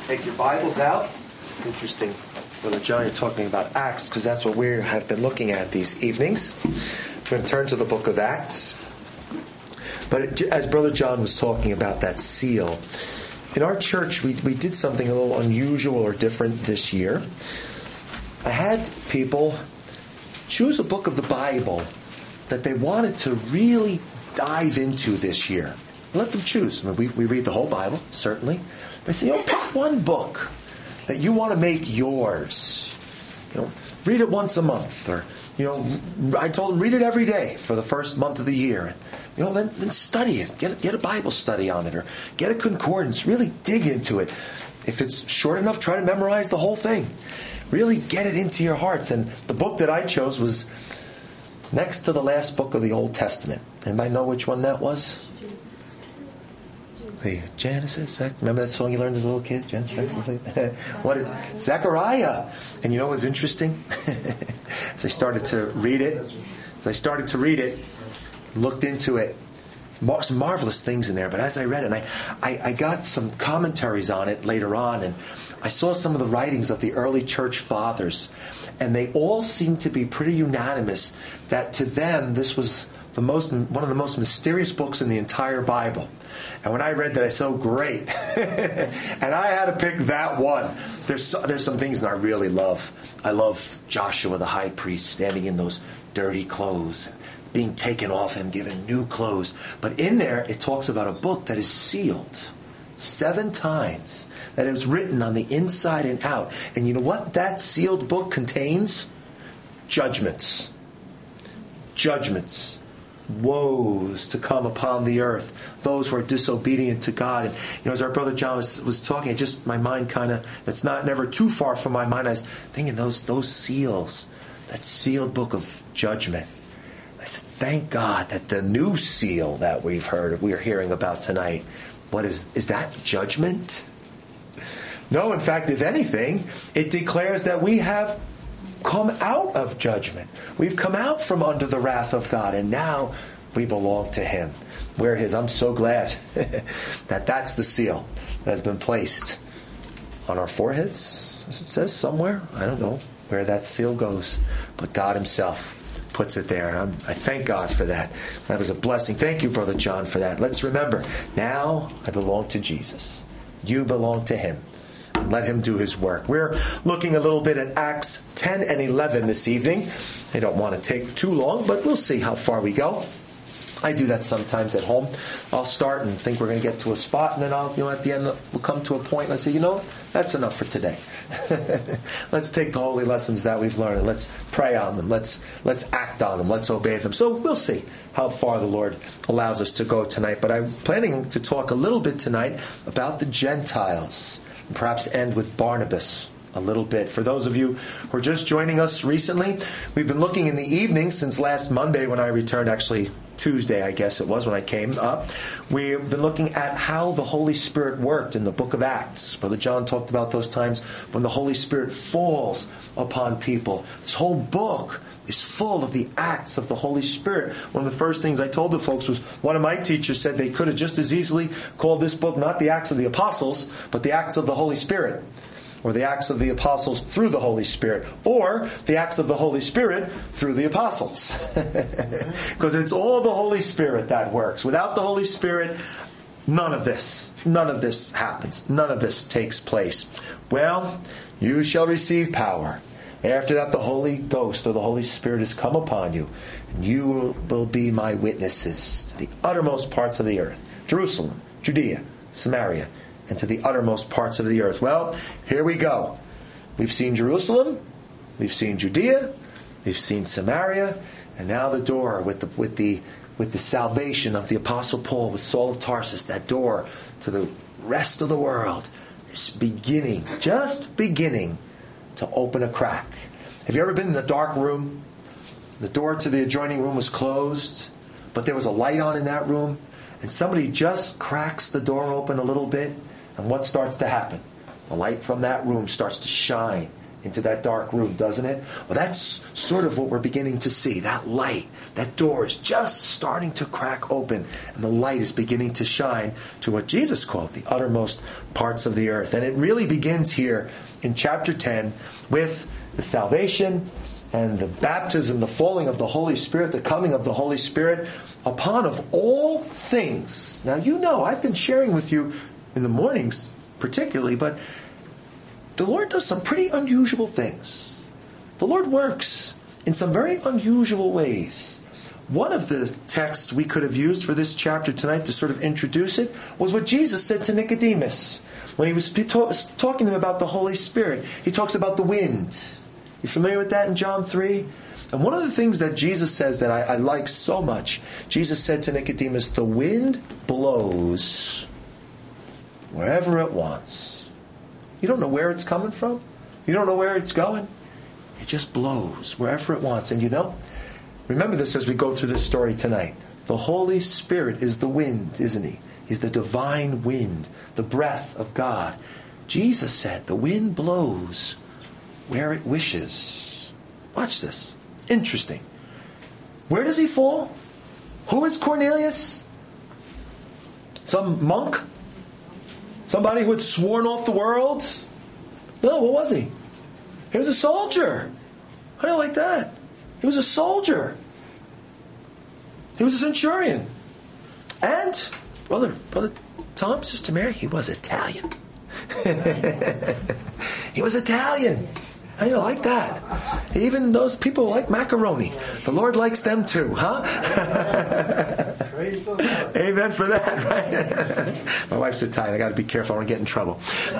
Take your Bibles out. Interesting, Brother John, you're talking about Acts, because that's what we have been looking at these evenings. We're going to turn to the book of Acts. But as Brother John was talking about that seal, in our church we did something a little unusual or different this year. I had people choose a book of the Bible that they wanted to really dive into this year. Let them choose. I mean, we read the whole Bible, certainly. But I say, pick one book that you want to make yours. Read it once a month. Or, I told them, read it every day for the first month of the year. Then study it. Get a Bible study on it. Or get a concordance. Really dig into it. If it's short enough, try to memorize the whole thing. Really get it into your hearts. And the book that I chose was next to the last book of the Old Testament. Anybody know which one that was? The Genesis. Remember that song you learned as a little kid? Genesis. Zechariah. And you know what was interesting? As I started to read it, looked into it, some marvelous things in there. But as I read it, and I got some commentaries on it later on, and I saw some of the writings of the early church fathers, and they all seemed to be pretty unanimous that to them this was one of the most mysterious books in the entire Bible. And when I read that, I said, "Oh, great!" And I had to pick that one. There's some things that I really love. I love Joshua the high priest standing in those dirty clothes, being taken off him, given new clothes. But in there, it talks about a book that is sealed 7 times, that it was written on the inside and out. And you know what that sealed book contains? Judgments. Judgments. Woes to come upon the earth, those who are disobedient to God. And as our brother John was talking, my mind it's never too far from my mind. I was thinking those seals, that sealed book of judgment. I said, thank God that the new seal that we're hearing about tonight, what is that judgment? No, in fact, if anything, it declares that we have come out of judgment. We've come out from under the wrath of God, and now we belong to Him. We're His. I'm so glad that that's the seal that has been placed on our foreheads, as it says somewhere. I don't know where that seal goes, but God Himself puts it there, and I thank God for that. That was a blessing. Thank you, Brother John, for that. Let's remember, now I belong to Jesus. You belong to Him. Let Him do His work. We're looking a little bit at Acts 10 and 11 this evening. I don't want to take too long, but we'll see how far we go. I do that sometimes at home. I'll start and think we're going to get to a spot, and then I'll, at the end, we'll come to a point and I say, that's enough for today. Let's take the holy lessons that we've learned and let's pray on them. Let's act on them. Let's obey them. So we'll see how far the Lord allows us to go tonight. But I'm planning to talk a little bit tonight about the Gentiles. And perhaps end with Barnabas a little bit. For those of you who are just joining us recently, we've been looking in the evening since last Monday when I returned, actually Tuesday I guess it was when I came up. We've been looking at how the Holy Spirit worked in the book of Acts. Brother John talked about those times when the Holy Spirit falls upon people. This whole book is full of the acts of the Holy Spirit. One of the first things I told the folks was, one of my teachers said they could have just as easily called this book not the Acts of the Apostles, but the Acts of the Holy Spirit. Or the Acts of the Apostles through the Holy Spirit. Or the Acts of the Holy Spirit through the Apostles. Because it's all the Holy Spirit that works. Without the Holy Spirit, none of this happens. None of this takes place. Well, you shall receive power. After that, the Holy Ghost or the Holy Spirit has come upon you, and you will be my witnesses to the uttermost parts of the earth. Jerusalem, Judea, Samaria, and to the uttermost parts of the earth. Well, here we go. We've seen Jerusalem, we've seen Judea, we've seen Samaria, and now the door with the salvation of the Apostle Paul with Saul of Tarsus, that door to the rest of the world is just beginning to open a crack. Have you ever been in a dark room? The door to the adjoining room was closed, but there was a light on in that room, and somebody just cracks the door open a little bit, and what starts to happen? The light from that room starts to shine into that dark room, doesn't it? Well, that's sort of what we're beginning to see. That light, that door is just starting to crack open, and the light is beginning to shine to what Jesus called the uttermost parts of the earth. And it really begins here in chapter 10 with the salvation and the baptism, the falling of the Holy Spirit, the coming of the Holy Spirit upon of all things. Now, you know, I've been sharing with you in the mornings particularly, but the Lord does some pretty unusual things. The Lord works in some very unusual ways. One of the texts we could have used for this chapter tonight to sort of introduce it was what Jesus said to Nicodemus when he was talking to him about the Holy Spirit. He talks about the wind. You familiar with that in John 3? And one of the things that Jesus says that I like so much, Jesus said to Nicodemus, the wind blows wherever it wants. You don't know where it's coming from. You don't know where it's going. It just blows wherever it wants. And you know, remember this as we go through this story tonight. The Holy Spirit is the wind, isn't he? He's the divine wind, the breath of God. Jesus said the wind blows where it wishes. Watch this. Interesting. Where does he fall? Who is Cornelius? Some monk? Somebody who had sworn off the world? No, what was he? He was a soldier. How do you like that? He was a soldier. He was a centurion. And, Brother Tom, Sister Mary, he was Italian. He was Italian. How do you like that? Even those people like macaroni. The Lord likes them too, huh? Praise the Lord. Amen for that, right? My wife's Italian. I got to be careful. I don't get in trouble.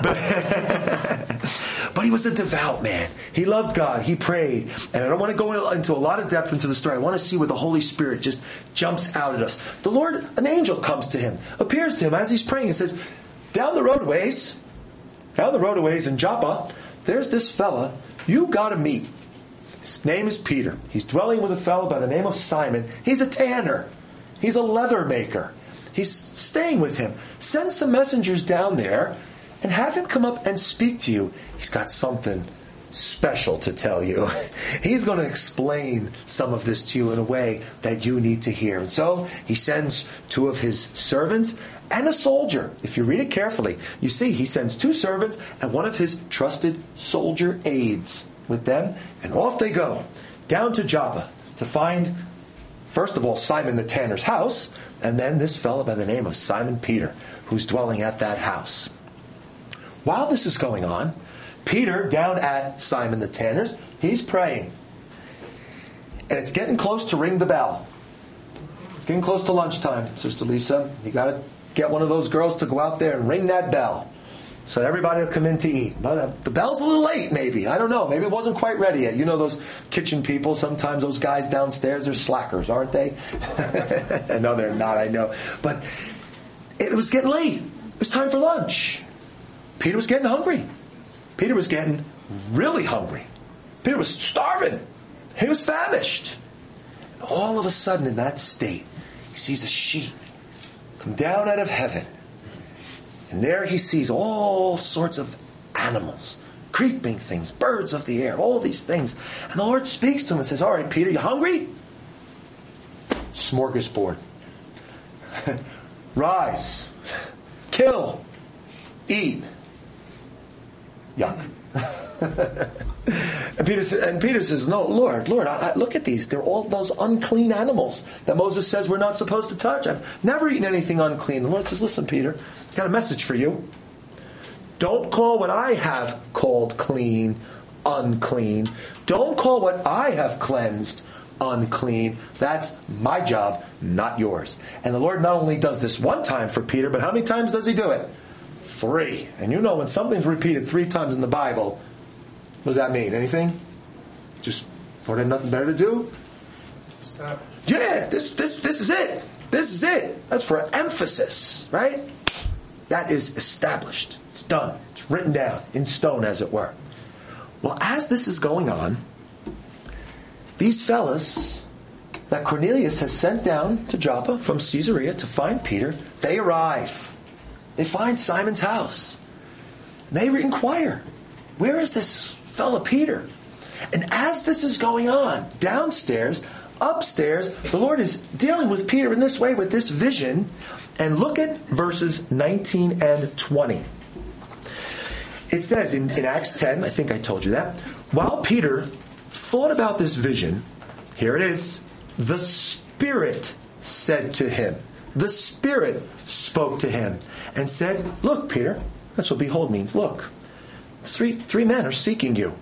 But he was a devout man. He loved God. He prayed. And I don't want to go into a lot of depth into the story. I want to see where the Holy Spirit just jumps out at us. The Lord, an angel comes to him, appears to him as he's praying and says, down the roadways in Joppa, there's this fella you got to meet. His name is Peter. He's dwelling with a fellow by the name of Simon. He's a tanner. He's a leather maker. He's staying with him. Send some messengers down there and have him come up and speak to you. He's got something special to tell you. He's going to explain some of this to you in a way that you need to hear. And so he sends two of his servants and a soldier. If you read it carefully, you see he sends two servants and one of his trusted soldier aides with them, and off they go down to Joppa to find, first of all, Simon the tanner's house, and then this fellow by the name of Simon Peter, who's dwelling at that house. While this is going on, Peter, down at Simon the tanner's, he's praying. And it's getting close to ring the bell. It's getting close to lunchtime, Sister Lisa. You got to get one of those girls to go out there and ring that bell so that everybody will come in to eat. But the bell's a little late, maybe. I don't know. Maybe it wasn't quite ready yet. You know those kitchen people, sometimes those guys downstairs are slackers, aren't they? No, they're not, I know. But it was getting late. It was time for lunch. Peter was getting hungry. Peter was getting really hungry. Peter was starving. He was famished. And all of a sudden in that state, he sees a sheet come down out of heaven. And there he sees all sorts of animals, creeping things, birds of the air, all these things. And the Lord speaks to him and says, all right, Peter, you hungry? Smorgasbord. Rise. Kill. Eat. Yuck. And Peter says, no, Lord, look at these. They're all those unclean animals that Moses says we're not supposed to touch. I've never eaten anything unclean. The Lord says, listen, Peter, I've got a message for you. Don't call what I have called clean, unclean. Don't call what I have cleansed unclean. That's my job, not yours. And the Lord not only does this one time for Peter, but how many times does he do it? 3. And you know when something's repeated 3 times in the Bible, what does that mean? Anything? Just or had nothing better to do? Yeah, this is it. This is it. That's for emphasis, right? That is established. It's done. It's written down in stone, as it were. Well, as this is going on, these fellas that Cornelius has sent down to Joppa from Caesarea to find Peter, they arrive. They find Simon's house. They inquire, where is this fell to Peter. And as this is going on, downstairs, upstairs, the Lord is dealing with Peter in this way, with this vision. And look at verses 19 and 20. It says in Acts 10, I think I told you that, while Peter thought about this vision, here it is, the Spirit said to him, the Spirit spoke to him and said, look, Peter, that's what behold means, look, three men are seeking you.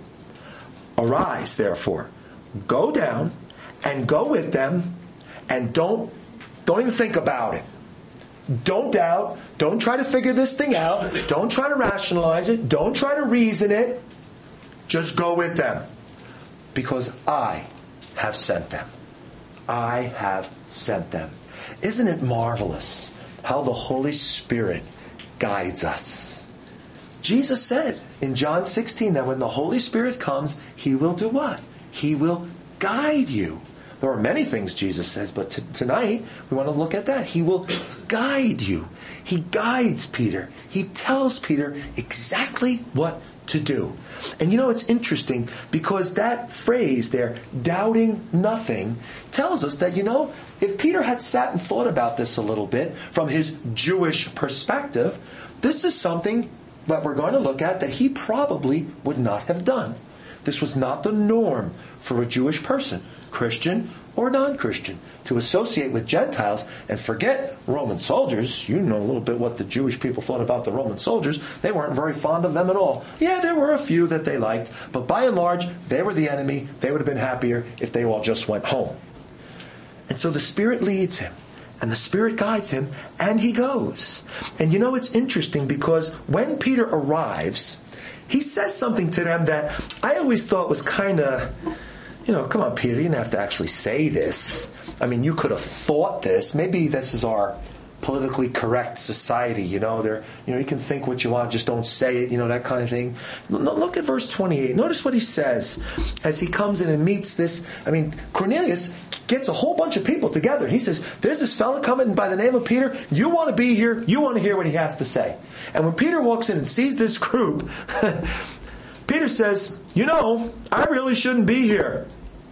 Arise, therefore, go down and go with them, and don't even think about it. Don't doubt. Don't try to figure this thing out. Don't try to rationalize it. Don't try to reason it. Just go with them. Because I have sent them. I have sent them. Isn't it marvelous how the Holy Spirit guides us? Jesus said in John 16 that when the Holy Spirit comes, He will do what? He will guide you. There are many things Jesus says, but tonight we want to look at that. He will guide you. He guides Peter. He tells Peter exactly what to do. And you know, it's interesting because that phrase there, doubting nothing, tells us that, you know, if Peter had sat and thought about this a little bit from his Jewish perspective, this is something that we're going to look at that he probably would not have done. This was not the norm for a Jewish person, Christian or non-Christian, to associate with Gentiles and forget Roman soldiers. You know a little bit what the Jewish people thought about the Roman soldiers. They weren't very fond of them at all. Yeah, there were a few that they liked, but by and large, they were the enemy. They would have been happier if they all just went home. And so the Spirit leads him, and the Spirit guides him, and he goes. And you know, it's interesting because when Peter arrives, he says something to them that I always thought was kind of, you know, come on, Peter, you didn't have to actually say this. I mean, you could have thought this. Maybe this is our politically correct society, you know. You can think what you want, just don't say it, you know, that kind of thing. Look at verse 28. Notice what he says as he comes in and meets this. I mean, Cornelius gets a whole bunch of people together. He says, there's this fella coming by the name of Peter. You want to be here. You want to hear what he has to say. And when Peter walks in and sees this group, Peter says, you know, I really shouldn't be here.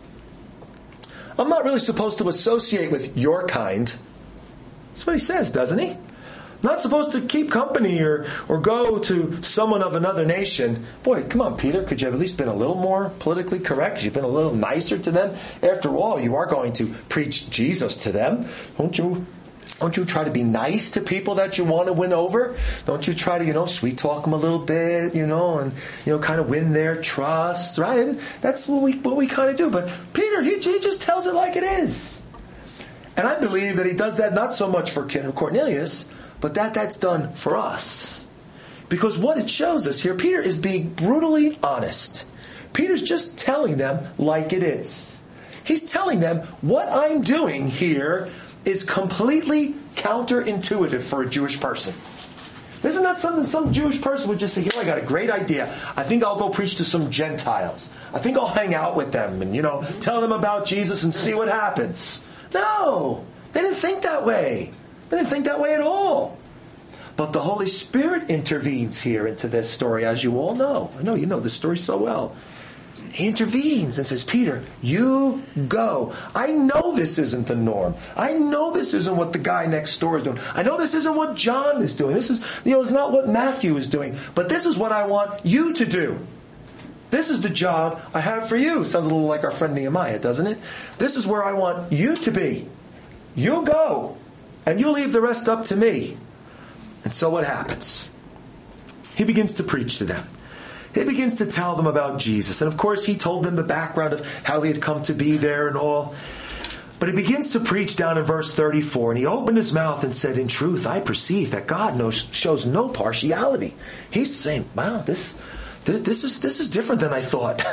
I'm not really supposed to associate with your kind. That's what he says, doesn't he? Not supposed to keep company or go to someone of another nation. Boy, come on, Peter. Could you have at least been a little more politically correct? Could you have been a little nicer to them? After all, you are going to preach Jesus to them. Don't you try to be nice to people that you want to win over? Don't you try to, you know, sweet talk them a little bit, you know, and, you know, kind of win their trust, right? And that's what we kind of do. But Peter, he just tells it like it is. And I believe that he does that not so much for Cornelius, but that's done for us. Because what it shows us here, Peter is being brutally honest. Peter's just telling them like it is. He's telling them what I'm doing here is completely counterintuitive for a Jewish person. This is not something some Jewish person would just say, here, I got a great idea. I think I'll go preach to some Gentiles. I think I'll hang out with them and, you know, tell them about Jesus and see what happens. No, they didn't think that way. They didn't think that way at all. But the Holy Spirit intervenes here into this story, as you all know. I know you know this story so well. He intervenes and says, Peter, you go. I know this isn't the norm. I know this isn't what the guy next door is doing. I know this isn't what John is doing. This is, you know, it's not what Matthew is doing. But this is what I want you to do. This is the job I have for you. Sounds a little like our friend Nehemiah, doesn't it? This is where I want you to be. You go, and you leave the rest up to me. And so what happens? He begins to preach to them. He begins to tell them about Jesus. And of course, he told them the background of how he had come to be there and all. But he begins to preach down in verse 34. And he opened his mouth and said, in truth, I perceive that God shows no partiality. He's saying, wow, this is different than I thought.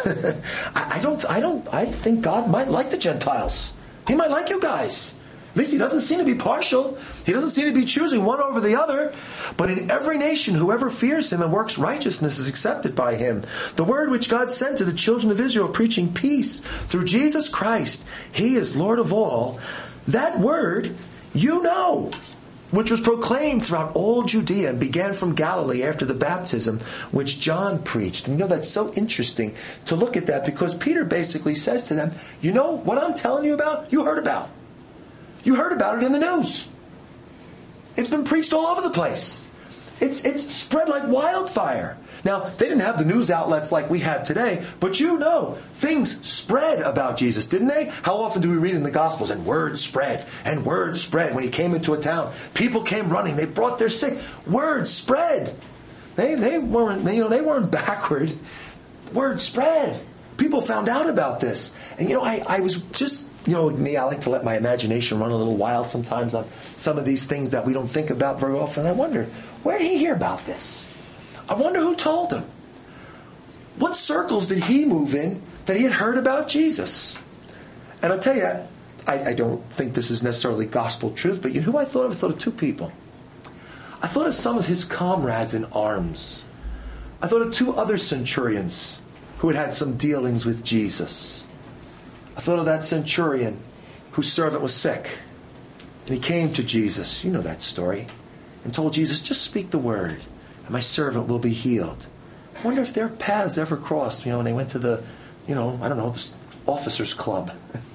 I think God might like the Gentiles. He might like you guys. At least he doesn't seem to be partial. He doesn't seem to be choosing one over the other. But in every nation, whoever fears him and works righteousness is accepted by him. The word which God sent to the children of Israel, preaching peace through Jesus Christ. He is Lord of all. That word, you know. which was proclaimed throughout all Judea and began from Galilee after the baptism which John preached. And that's so interesting to look at that, because Peter basically says to them, what I'm telling you about, you heard about. You heard about it in the news. It's been preached all over the place. It's spread like wildfire. Now, they didn't have the news outlets like we have today, but things spread about Jesus, didn't they? How often do we read in the Gospels, and word spread, when he came into a town? People came running, they brought their sick. Word spread. They weren't backward. Word spread. People found out about this. And I was just, me, I like to let my imagination run a little wild sometimes on some of these things that we don't think about very often. I wonder, where did he hear about this? I wonder who told him. What circles did he move in that he had heard about Jesus? And I'll tell you, I don't think this is necessarily gospel truth, but who I thought of? I thought of two people. I thought of some of his comrades in arms. I thought of two other centurions who had had some dealings with Jesus. I thought of that centurion whose servant was sick. And he came to Jesus, you know that story, and told Jesus, just speak the word, and my servant will be healed. I wonder if their paths ever crossed, when they went to the, the officers' club.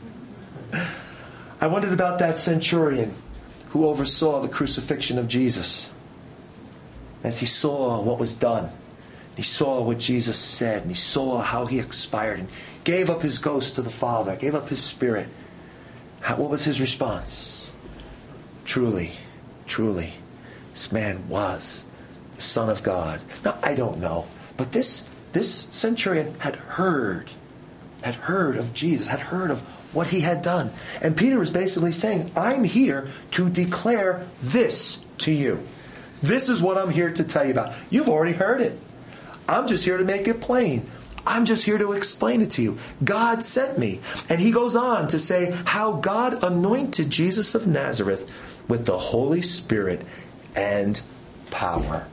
I wondered about that centurion who oversaw the crucifixion of Jesus. As he saw what was done, he saw what Jesus said, and he saw how he expired, and gave up his ghost to the Father, gave up his spirit. What was his response? Truly, this man was the Son of God. Now, I don't know, but this centurion had heard of Jesus, had heard of what he had done. And Peter was basically saying, I'm here to declare this to you. This is what I'm here to tell you about. You've already heard it. I'm just here to make it plain. I'm just here to explain it to you. God sent me. And he goes on to say how God anointed Jesus of Nazareth with the Holy Spirit and power.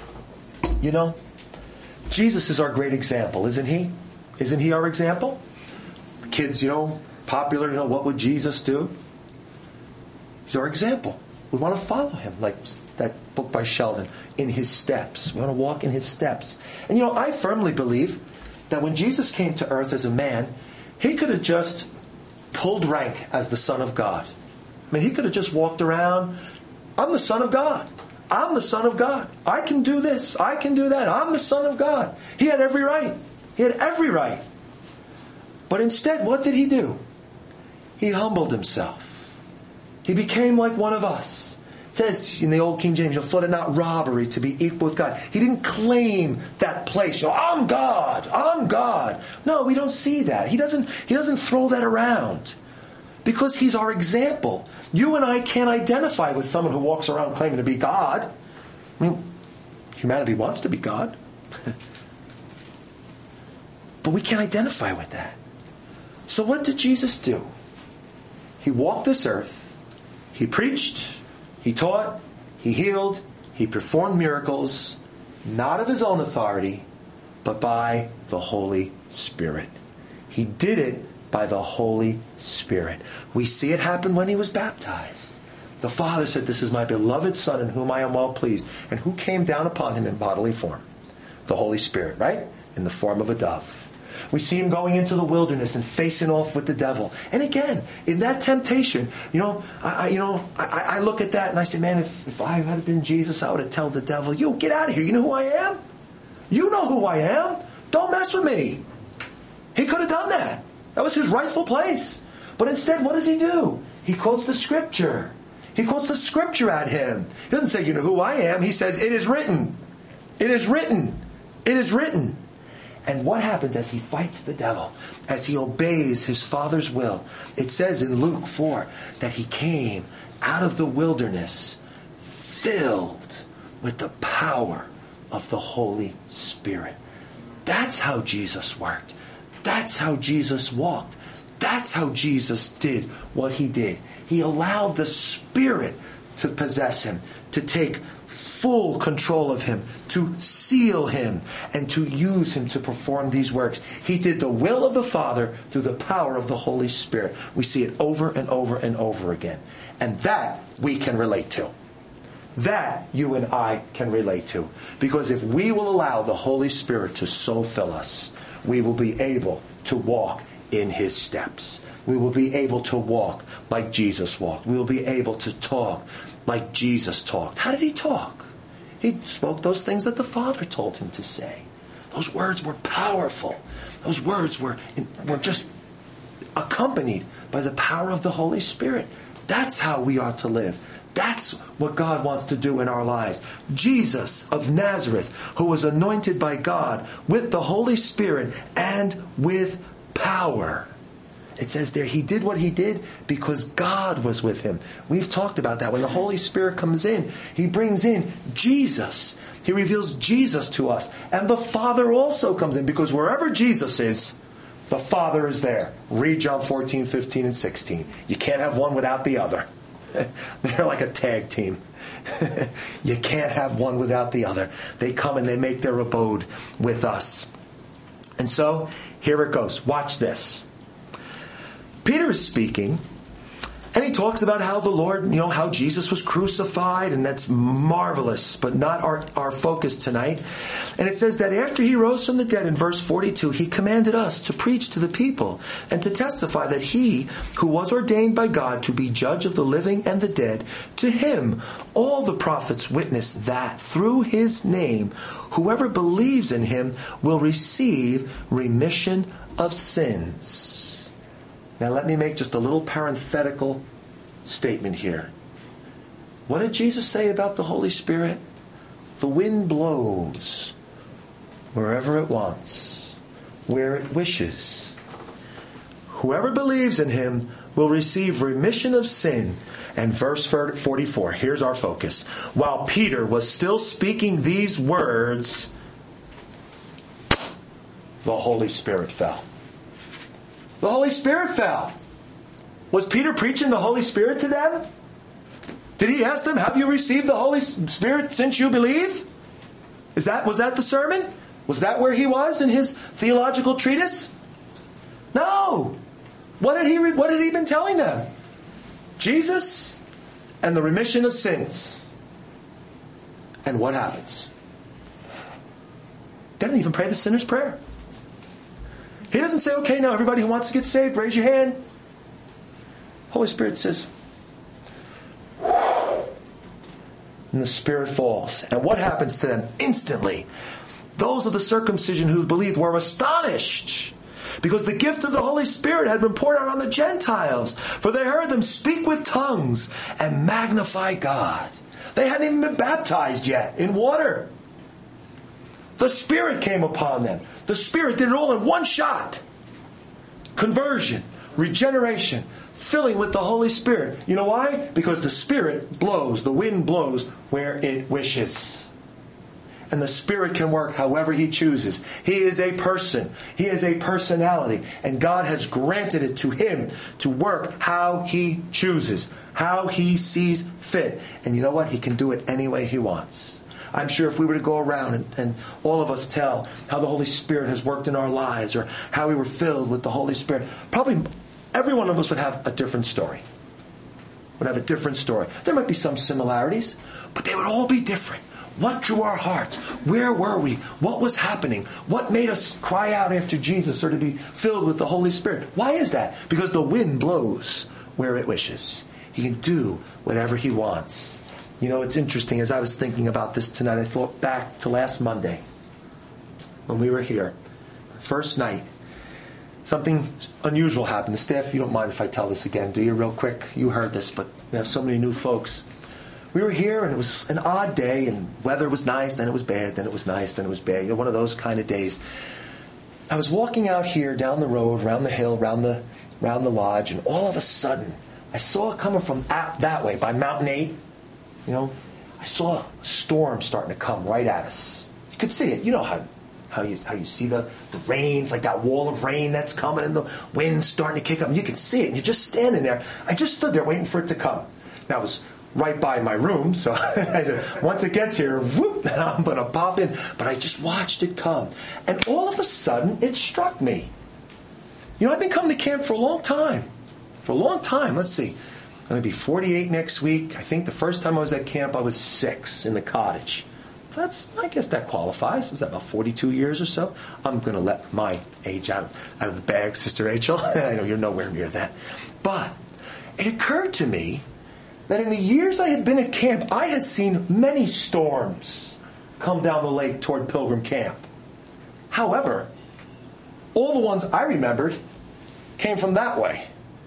Jesus is our great example, isn't he? Isn't he our example? Kids, popular, what would Jesus do? He's our example. We want to follow him, like that book by Sheldon, in his steps. We want to walk in his steps. And I firmly believe that when Jesus came to earth as a man, he could have just pulled rank as the Son of God. He could have just walked around, I'm the Son of God. I'm the Son of God. I can do this. I can do that. I'm the Son of God. He had every right. He had every right. But instead, what did he do? He humbled himself. He became like one of us. It says in the old King James, thought it not robbery to be equal with God. He didn't claim that place. I'm God. I'm God. No, we don't see that. He doesn't throw that around. Because he's our example. You and I can't identify with someone who walks around claiming to be God. Humanity wants to be God. But we can't identify with that. So what did Jesus do? He walked this earth. He preached. He taught. He healed. He performed miracles. Not of his own authority, but by the Holy Spirit. He did it by the Holy Spirit. We see it happen when he was baptized. The Father said, this is my beloved Son in whom I am well pleased. And who came down upon him in bodily form? The Holy Spirit, right? In the form of a dove. We see him going into the wilderness and facing off with the devil. And again, in that temptation, I look at that and I say, man, if I had been Jesus, I would have told the devil, you get out of here. You know who I am? You know who I am. Don't mess with me. He could have done that. That was his rightful place. But instead, what does he do? He quotes the Scripture. He quotes the Scripture at him. He doesn't say, you know who I am. He says, it is written. It is written. It is written. And what happens as he fights the devil, as he obeys his Father's will? It says in Luke 4 that he came out of the wilderness filled with the power of the Holy Spirit. That's how Jesus worked. That's how Jesus walked. That's how Jesus did what he did. He allowed the Spirit to possess him, to take full control of him, to seal him, and to use him to perform these works. He did the will of the Father through the power of the Holy Spirit. We see it over and over and over again. And that we can relate to. that you and I can relate to. Because if we will allow the Holy Spirit to so fill us, we will be able to walk in His steps. We will be able to walk like Jesus walked. We will be able to talk like Jesus talked. How did He talk? He spoke those things that the Father told Him to say. Those words were powerful. Those words were just accompanied by the power of the Holy Spirit. That's how we are to live. That's what God wants to do in our lives. Jesus of Nazareth, who was anointed by God with the Holy Spirit and with power. It says there, He did what He did because God was with Him. We've talked about that. When the Holy Spirit comes in, He brings in Jesus. He reveals Jesus to us. And the Father also comes in, because wherever Jesus is, the Father is there. Read John 14, 15, and 16. You can't have one without the other. They're like a tag team. You can't have one without the other. They come and they make their abode with us. And so, here it goes. Watch this. Peter is speaking, and he talks about how the Lord, how Jesus was crucified, and that's marvelous, but not our focus tonight. And it says that after He rose from the dead in verse 42, He commanded us to preach to the people and to testify that He, who was ordained by God to be judge of the living and the dead, to Him all the prophets witness that through His name, whoever believes in Him will receive remission of sins. Now let me make just a little parenthetical statement here. What did Jesus say about the Holy Spirit? The wind blows wherever it wants, where it wishes. Whoever believes in Him will receive remission of sin. And verse 44, here's our focus. While Peter was still speaking these words, the Holy Spirit fell. The Holy Spirit fell. Was Peter preaching the Holy Spirit to them? Did he ask them, have you received the Holy Spirit since you believe? Was that the sermon? Was that where he was in his theological treatise? No. What had he been telling them? Jesus and the remission of sins. And what happens? They didn't even pray the sinner's prayer. He doesn't say, okay, now everybody who wants to get saved, raise your hand. Holy Spirit says, and the Spirit falls. And what happens to them? Instantly, those of the circumcision who believed were astonished, because the gift of the Holy Spirit had been poured out on the Gentiles. For they heard them speak with tongues and magnify God. They hadn't even been baptized yet in water. The Spirit came upon them. The Spirit did it all in one shot. Conversion, regeneration, filling with the Holy Spirit. You know why? Because the Spirit blows, the wind blows where it wishes. And the Spirit can work however He chooses. He is a person. He is a personality. And God has granted it to Him to work how He chooses, how He sees fit. And you know what? He can do it any way He wants. I'm sure if we were to go around and all of us tell how the Holy Spirit has worked in our lives, or how we were filled with the Holy Spirit, probably every one of us would have a different story. Would have a different story. There might be some similarities, but they would all be different. What drew our hearts? Where were we? What was happening? What made us cry out after Jesus or to be filled with the Holy Spirit? Why is that? Because the wind blows where it wishes. He can do whatever He wants. You know, it's interesting. As I was thinking about this tonight, I thought back to last Monday when we were here. First night. Something unusual happened. The staff, you don't mind if I tell this again, do you, real quick? You heard this, but we have so many new folks. We were here, and it was an odd day, and weather was nice, then it was bad, then it was nice, then it was bad. You know, one of those kind of days. I was walking out here down the road, around the hill, around the lodge, and all of a sudden, I saw it coming from that way, by Mountain 8. You know, I saw a storm starting to come right at us. You could see it. You know how you see the rains, like that wall of rain that's coming, and the wind's starting to kick up. And you can see it, and you're just standing there. I just stood there waiting for it to come. Now, it was right by my room, so I said, once it gets here, whoop, I'm going to pop in. But I just watched it come. And all of a sudden, it struck me. You know, I've been coming to camp for a long time. For a long time. Let's see. going to be 48 next week. I think the first time I was at camp, I was 6 in the cottage. I guess that qualifies. Was that about 42 years or so? I'm going to let my age out of the bag, Sister Rachel. I know you're nowhere near that. But it occurred to me that in the years I had been at camp, I had seen many storms come down the lake toward Pilgrim Camp. However, all the ones I remembered came from that way.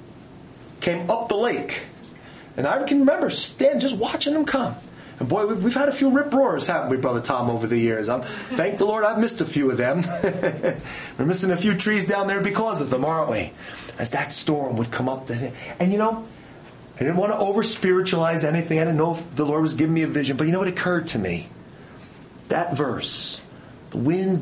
Came up the lake. And I can remember just watching them come. And boy, we've had a few rip-roars, haven't we, Brother Tom, over the years? Thank the Lord I've missed a few of them. We're missing a few trees down there because of them, aren't we? As that storm would come up. And you know, I didn't want to over-spiritualize anything. I didn't know if the Lord was giving me a vision. But you know what occurred to me? That verse. The wind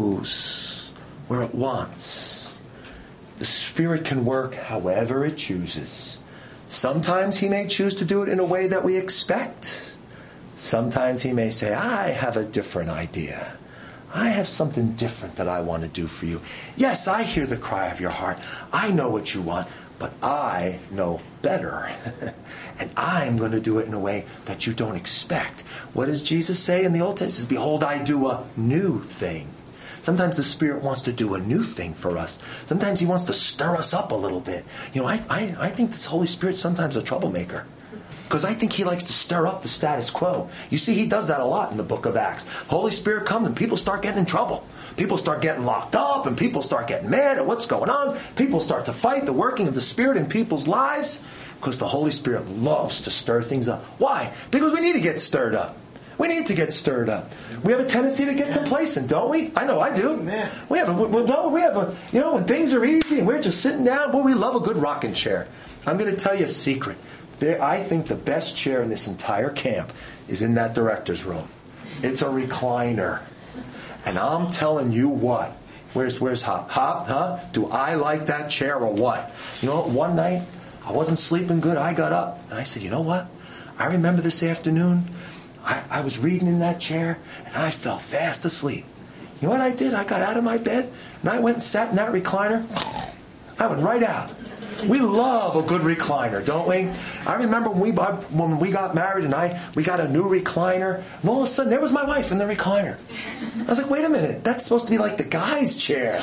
blows where it wants. The Spirit can work however it chooses. Sometimes He may choose to do it in a way that we expect. Sometimes He may say, I have a different idea. I have something different that I want to do for you. Yes, I hear the cry of your heart. I know what you want, but I know better. And I'm going to do it in a way that you don't expect. What does Jesus say in the Old Testament? He says, behold, I do a new thing. Sometimes the Spirit wants to do a new thing for us. Sometimes He wants to stir us up a little bit. You know, I think this Holy Spirit sometimes a troublemaker. Because I think He likes to stir up the status quo. You see, He does that a lot in the book of Acts. Holy Spirit comes and people start getting in trouble. People start getting locked up and people start getting mad at what's going on. People start to fight the working of the Spirit in people's lives. Because the Holy Spirit loves to stir things up. Why? Because we need to get stirred up. We need to get stirred up. We have a tendency to get complacent, don't we? I know I do. We have a, you know, when things are easy and we're just sitting down, well, we love a good rocking chair. I'm going to tell you a secret. I think the best chair in this entire camp is in that director's room. It's a recliner. And I'm telling you what. Where's Hop? Hop, huh? Do I like that chair or what? You know what? One night, I wasn't sleeping good. I got up and I said, you know what? I remember this afternoon, I was reading in that chair and I fell fast asleep. You know what I did? I got out of my bed and I went and sat in that recliner. I went right out. We love a good recliner, don't we? I remember when we got married and we got a new recliner, and all of a sudden there was my wife in the recliner. I was like, wait a minute, that's supposed to be like the guy's chair.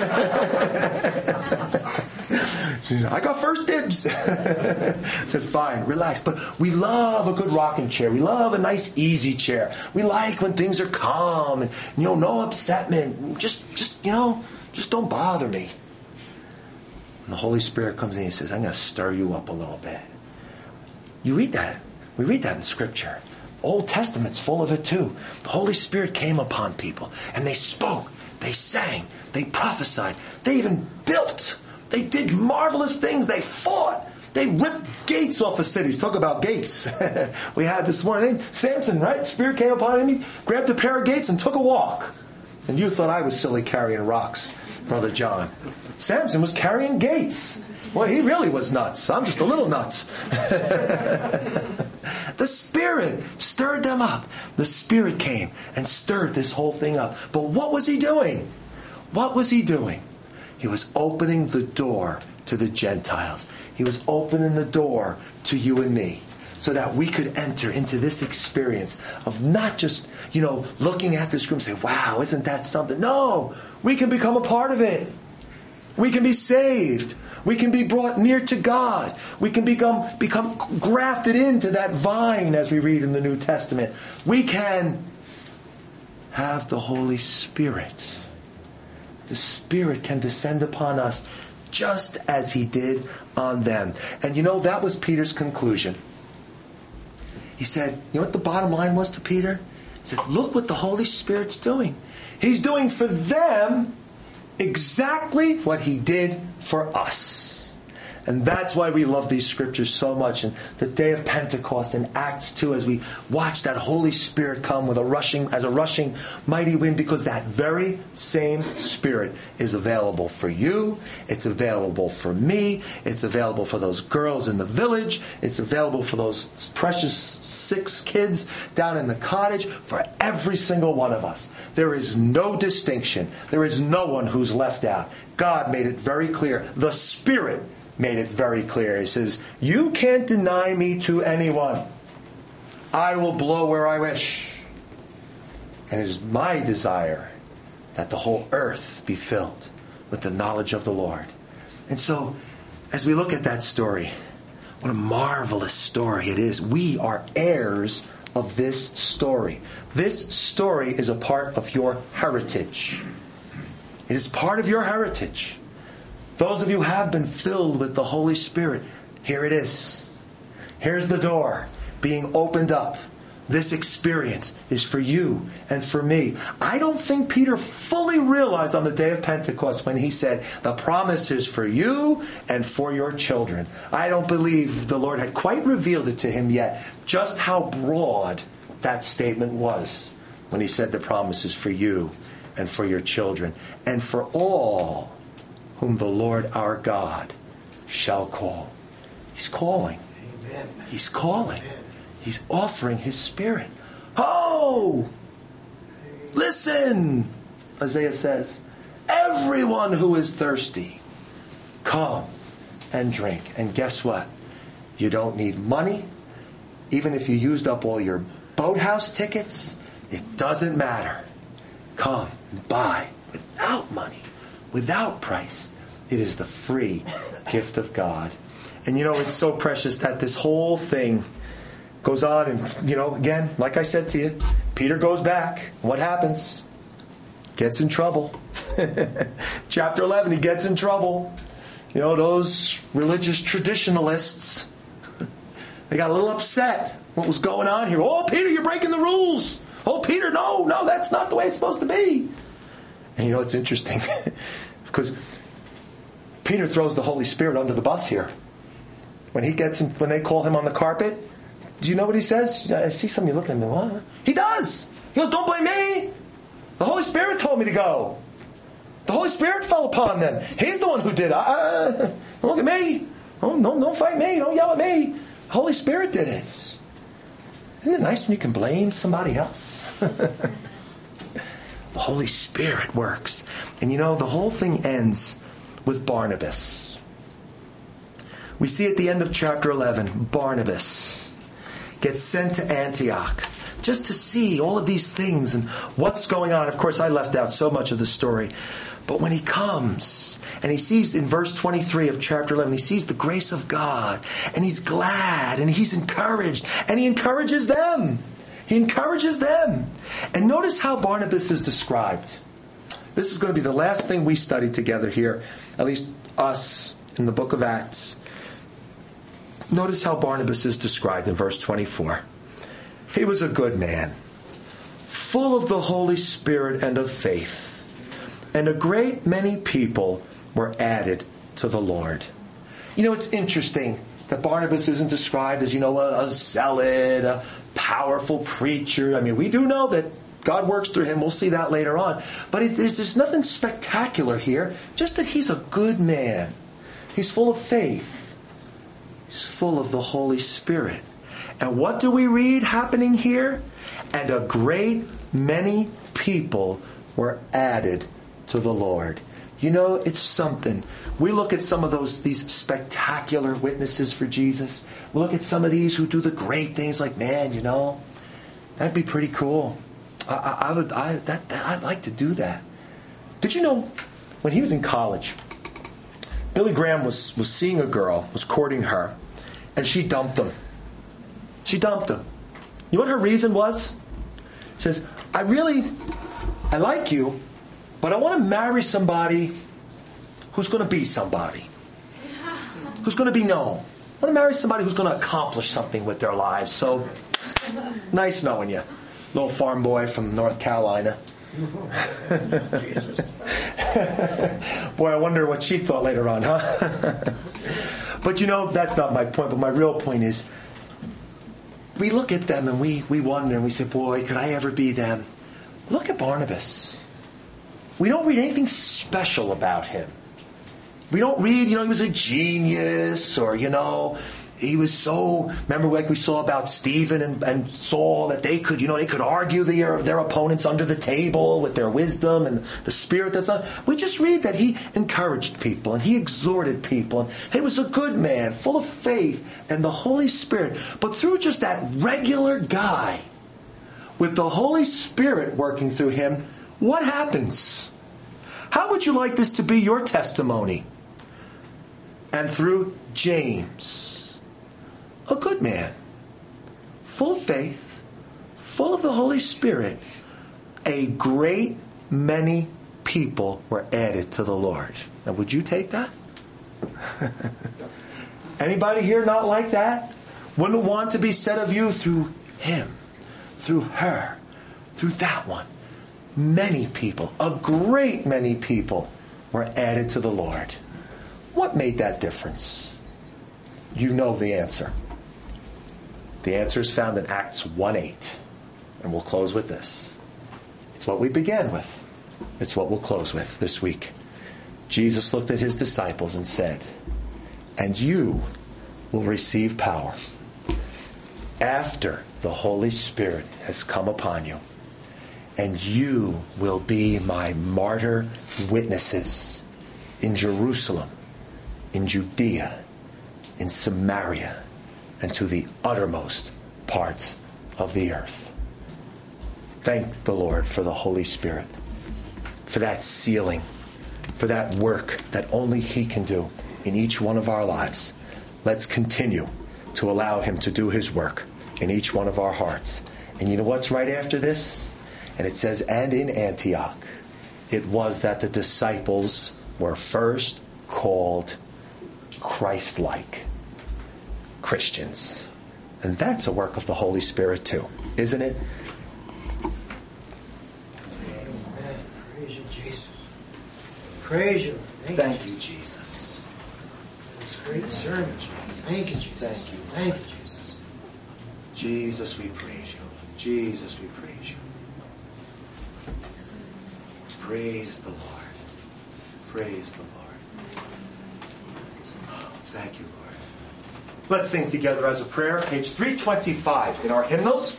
I got first dibs. I said, fine, relax. But we love a good rocking chair. We love a nice easy chair. We like when things are calm and, you know, no upsetment. Just don't bother me. And the Holy Spirit comes in and He says, I'm going to stir you up a little bit. You read that. We read that in Scripture. Old Testament's full of it too. The Holy Spirit came upon people and they spoke, they sang, they prophesied, they even built. They did marvelous things. They fought. They ripped gates off of cities. Talk about gates. We had this morning. Samson, right? Spirit came upon him. He grabbed a pair of gates and took a walk. And you thought I was silly carrying rocks, Brother John. Samson was carrying gates. Well, he really was nuts. I'm just a little nuts. The Spirit stirred them up. The Spirit came and stirred this whole thing up. But what was He doing? What was He doing? He was opening the door to the Gentiles. He was opening the door to you and me so that we could enter into this experience of not just, you know, looking at this group and say, wow, isn't that something? No, we can become a part of it. We can be saved. We can be brought near to God. We can become grafted into that vine as we read in the New Testament. We can have the Holy Spirit. The Spirit can descend upon us just as He did on them. And you know, that was Peter's conclusion. He said, you know what the bottom line was to Peter? He said, look what the Holy Spirit's doing. He's doing for them exactly what He did for us. And that's why we love these scriptures so much. And the day of Pentecost in Acts 2, as we watch that Holy Spirit come with a rushing mighty wind, because that very same Spirit is available for you. It's available for me. It's available for those girls in the village. It's available for those precious 6 kids down in the cottage. For every single one of us. There is no distinction. There is no one who's left out. God made it very clear. The Spirit made it very clear. He says, you can't deny me to anyone. I will blow where I wish. And it is my desire that the whole earth be filled with the knowledge of the Lord. And so, as we look at that story, what a marvelous story it is. We are heirs of this story. This story is a part of your heritage. It is part of your heritage. Those of you who have been filled with the Holy Spirit, here it is. Here's the door being opened up. This experience is for you and for me. I don't think Peter fully realized on the day of Pentecost when he said, the promise is for you and for your children. I don't believe the Lord had quite revealed it to him yet, just how broad that statement was when he said the promise is for you and for your children and for all whom the Lord our God shall call. He's calling. Amen. He's calling. Amen. He's offering His Spirit. Oh! Listen! Isaiah says, everyone who is thirsty, come and drink. And guess what? You don't need money. Even if you used up all your boathouse tickets, it doesn't matter. Come and buy without money, without price. It is the free gift of God. And you know, it's so precious that this whole thing goes on, and again, like I said to you, Peter goes back. What happens? Gets in trouble. Chapter 11, he gets in trouble. Those religious traditionalists, they got a little upset. What was going on here? Oh, Peter, you're breaking the rules. Oh, Peter, no, that's not the way it's supposed to be. And it's interesting because Peter throws the Holy Spirit under the bus here. When they call him on the carpet, do you know what he says? I see some of you looking at me. What? He does. He goes, don't blame me. The Holy Spirit told me to go. The Holy Spirit fell upon them. He's the one who did it. Don't look at me. Don't fight me. Don't yell at me. The Holy Spirit did it. Isn't it nice when you can blame somebody else? The Holy Spirit works. And the whole thing ends with Barnabas. We see at the end of chapter 11, Barnabas gets sent to Antioch just to see all of these things and what's going on. Of course, I left out so much of the story. But when he comes and he sees in verse 23 of chapter 11, he sees the grace of God and he's glad and he's encouraged and he encourages them. He encourages them. And notice how Barnabas is described. This is going to be the last thing we study together here, at least us in the book of Acts. Notice how Barnabas is described in verse 24. He was a good man, full of the Holy Spirit and of faith, and a great many people were added to the Lord. It's interesting that Barnabas isn't described as, a zealot, a powerful preacher. We do know that God works through him. We'll see that later on. But there's nothing spectacular here, just that he's a good man. He's full of faith. He's full of the Holy Spirit. And what do we read happening here? And a great many people were added to the Lord. It's something. We look at some of these spectacular witnesses for Jesus. We look at some of these who do the great things like, man, that'd be pretty cool. I'd like to do that. Did you know when he was in college, Billy Graham was seeing a girl, was courting her, and she dumped him. She dumped him. You know what her reason was? She says, I like you, but I want to marry somebody who's going to be somebody. Who's going to be known. I want to marry somebody who's going to accomplish something with their lives. So, nice knowing you. Little farm boy from North Carolina. Boy, I wonder what she thought later on, huh? But that's not my point. But my real point is, we look at them and we wonder and we say, boy, could I ever be them? Look at Barnabas. We don't read anything special about him. We don't read, he was a genius or, he was so, remember like we saw about Stephen and Saul, that they could argue their opponents under the table with their wisdom and the spirit that's on. We just read that he encouraged people and he exhorted people. And he was a good man, full of faith and the Holy Spirit. But through just that regular guy, with the Holy Spirit working through him, what happens? How would you like this to be your testimony? And through James, a good man, full of faith, full of the Holy Spirit, a great many people were added to the Lord. Now, would you take that? Anybody here not like that? Wouldn't want to be said of you through him, through her, through that one. Many people, a great many people, were added to the Lord. What made that difference? You know the answer. The answer is found in Acts 1:8. And we'll close with this. It's what we began with. It's what we'll close with this week. Jesus looked at his disciples and said, "And you will receive power after the Holy Spirit has come upon you. And you will be my martyr witnesses in Jerusalem, in Judea, in Samaria, and to the uttermost parts of the earth." Thank the Lord for the Holy Spirit, for that sealing, for that work that only he can do in each one of our lives. Let's continue to allow him to do his work in each one of our hearts. And you know what's right after this? And it says, and in Antioch, it was that the disciples were first called Christ-like Christians. And that's a work of the Holy Spirit too, isn't it? Praise you, Jesus. Praise you. Thank you, Jesus. It's a great sermon. Thank you, Jesus. Thank you. Thank you, Jesus. Jesus, we praise you. Jesus, we praise you. Praise the Lord. Praise the Lord. Thank you, Lord. Let's sing together as a prayer. Page 325 in our hymnals.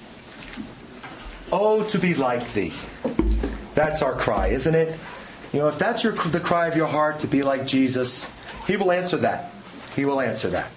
Oh, to be like thee. That's our cry, isn't it? You know, if that's the cry of your heart, to be like Jesus, he will answer that. He will answer that.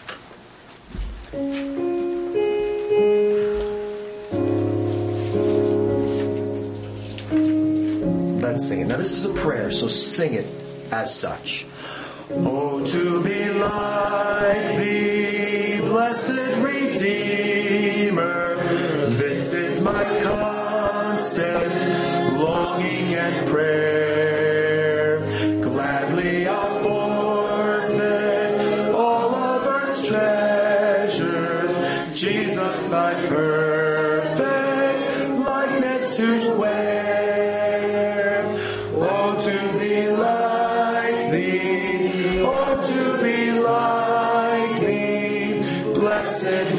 Let's sing it. Now, this is a prayer, so sing it as such. Oh, to be like thee, blessed Redeemer, this is my constant longing and prayer. Gladly I'll forfeit all of earth's treasures, Jesus, thy perfect likeness to wear. Oh, to be like thee, oh, to be like thee, blessed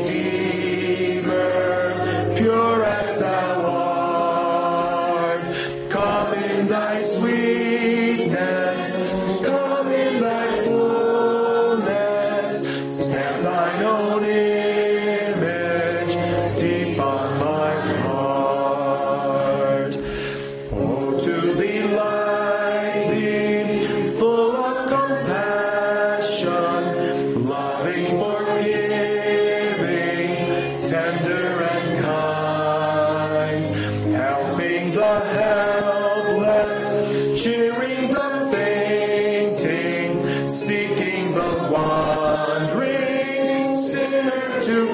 Redeemer, pure as thou art. Come in thy sweetness, come in thy fullness, stamp thine own image deep on my heart. Oh, to be like thee, full of compassion, loving, forgiving, tender and kind, helping the helpless, cheering the fainting, seeking the wandering sinner to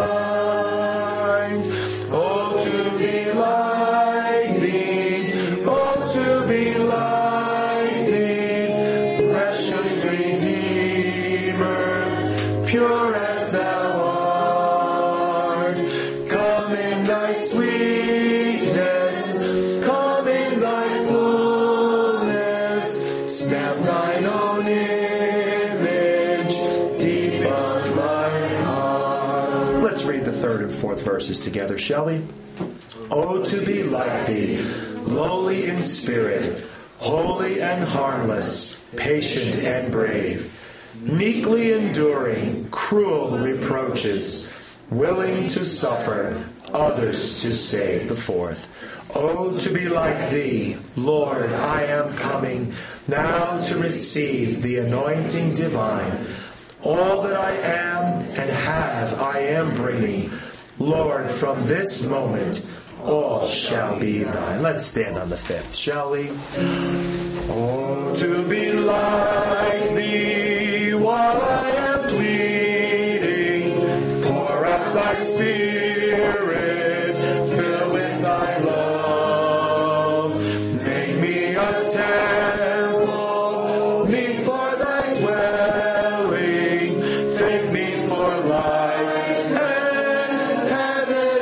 find. Oh, to be like thee, oh, to be like thee, precious Redeemer, pure as thou art. Come in thy sweetness, come in thy fullness, stamp thine own image deep on my heart. Let's read the third and fourth verses together, shall we? Oh, to be like thee, lowly in spirit, holy and harmless, patient and brave, meekly enduring cruel reproaches, willing to suffer, others to save. The fourth. Oh, to be like thee, Lord, I am coming, now to receive the anointing divine. All that I am and have I am bringing. Lord, from this moment, all shall be thine. Let's stand on the fifth, shall we? Oh, to be like thee while I am pleading, pour out thy spirit, fill with thy love. Make me a temple, meet for thy dwelling, fit me for life and heaven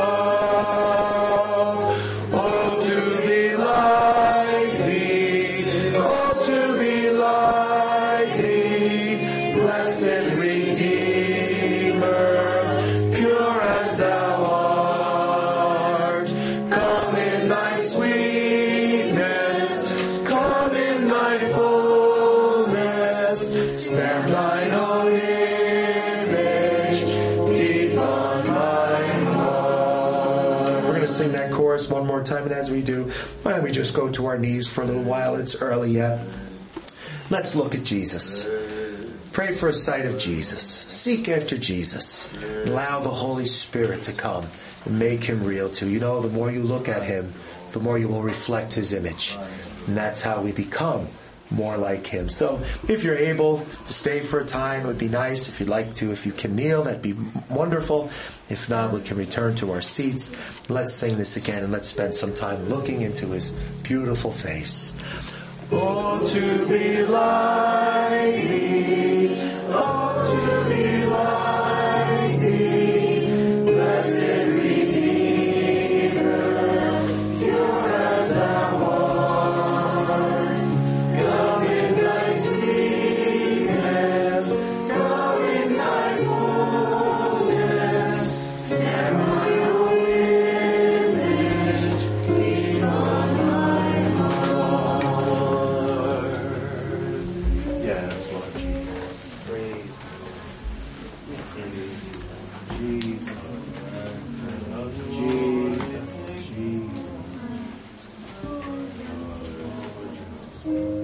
above. Oh, to be like thee, oh, to be like thee, blessed Redeemer, pure as thou art. Come in thy sweetness, come in thy fullness, stamp thine own image deep on my heart. We're going to sing that chorus one more time, and as we do, why don't we just go to our knees for a little while? It's early yet. Let's look at Jesus. Pray for a sight of Jesus. Seek after Jesus. Allow the Holy Spirit to come and make him real to you. You know, the more you look at him, the more you will reflect his image. And that's how we become more like him. So if you're able to stay for a time, it would be nice. If you'd like to, if you can kneel, that'd be wonderful. If not, we can return to our seats. Let's sing this again, and let's spend some time looking into his beautiful face. Oh, to be like thee, oh, to be like thee, blessed Redeemer, pure as thou art. Come in thy sweetness, come in thy fullness, stamp my own image deep on my heart. Yes, Lord Jesus. Praise Jesus. Jesus. Jesus.